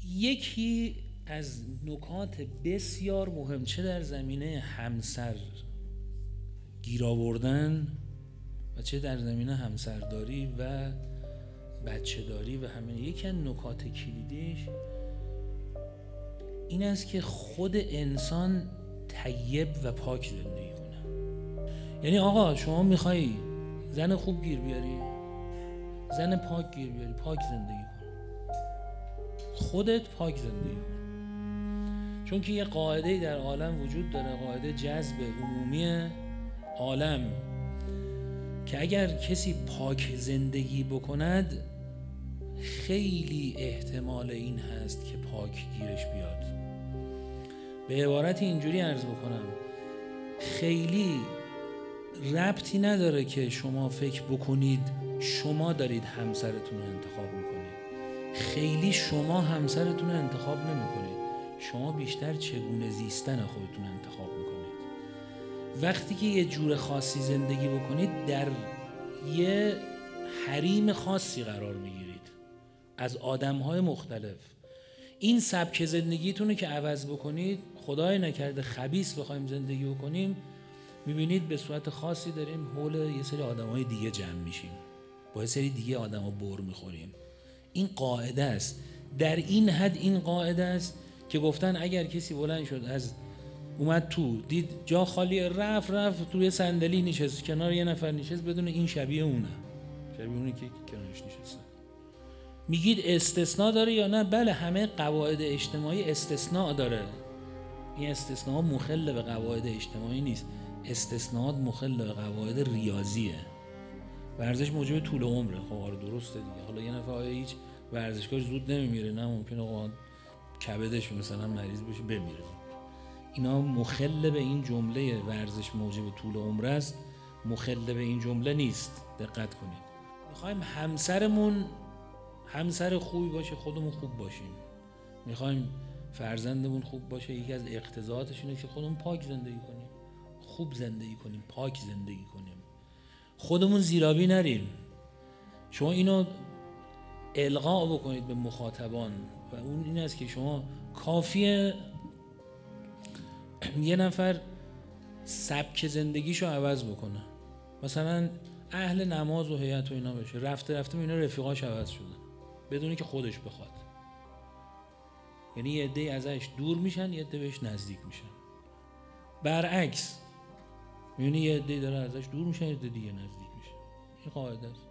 یکی از نکات بسیار مهم، چه در زمینه همسر گیر آوردن و چه در زمینه همسرداری و بچه داری و همین، یکی از نکات کلیدیش این است که خود انسان طیب و پاک زندگی کنه. یعنی آقا شما میخوای زن خوب گیر بیاری، زن پاک گیر بیاری، پاک زندگی کن، خودت پاک زندگی کن. چون که یه قاعده‌ای در عالم وجود داره، قاعده جذب عمومی عالم، که اگر کسی پاک زندگی بکند خیلی احتمال این هست که پاک گیرش بیاد. به عبارت اینجوری عرض بکنم، خیلی ربطی نداره که شما فکر بکنید شما دارید همسرتون رو انتخاب میکنید، خیلی شما همسرتون رو انتخاب نمیکنید، شما بیشتر چگونه زیستن خودتون انتخاب میکنید. وقتی که یه جور خاصی زندگی بکنید در یه حریم خاصی قرار میگیرید از آدم‌های مختلف. این سبک زندگیتونه که عوض بکنید، خدای نکرده خبیث بخوایم زندگی بکنیم، میبینید به صورت خاصی داریم حول یه سری آدم‌های دیگه جمع میشیم، با یه سری دیگه آدم‌ها بر میخوریم. این قاعده است، در این حد این قاعده است که گفتن اگر کسی بلند شد از اومد تو دید جا خالیه، رفت توی صندلی نشست، کنار یه نفر نشست، بدون این شبیه اونه که کنارش نشسته. میگید استثناء داره یا نه؟ بله، همه قواعد اجتماعی استثناء داره. این استثناء مخل به قواعد اجتماعی نیست، استثناءات مخل به قواعد ریاضیه. ورزش موجب طول عمره، خب درسته دیگه. حالا یه نفر هیچ ورزشکار زود نمیمیره، نه ممکنه کبدش مثلا مریض بشه بمیره. اینا مخل به این جمله ورزش موجب طول عمر است، مخل به این جمله نیست. دقت کنید. میخوایم همسرمون همسر خوبی باشه، خودمون خوب باشیم. میخوایم فرزندمون خوب باشه، یکی از اقتضاعاتش اینه که خودمون پاک زندگی کنیم، خوب زندگی کنیم، پاک زندگی کنیم، خودمون زیرابی نریم. شما اینو القا بکنید به مخاطبان و اون این است که شما کافیه یه نفر سبک زندگیشو عوض بکنه، مثلا اهل نماز و هیئت و اینا بشه، رفته اینا رفیقاش عوض شدن بدون که خودش بخواد. یعنی یه عده‌ای ازش دور میشن، یه عده بهش نزدیک میشن. برعکس، یعنی یه عده‌ای داره ازش دور میشن، یه عده دیگه نزدیک میشن. این قاعده است.